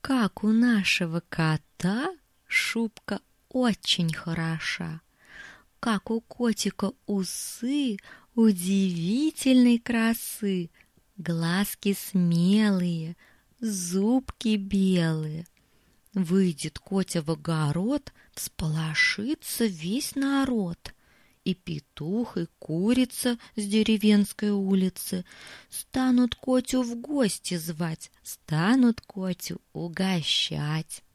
как у нашего кота шубка очень хороша, как у котика усы удивительной красы, глазки смелые, зубки белые. Выйдет Котя в огород, всполошится весь народ. И петух, и курица с деревенской улицы станут Котю в гости звать, станут Котю угощать.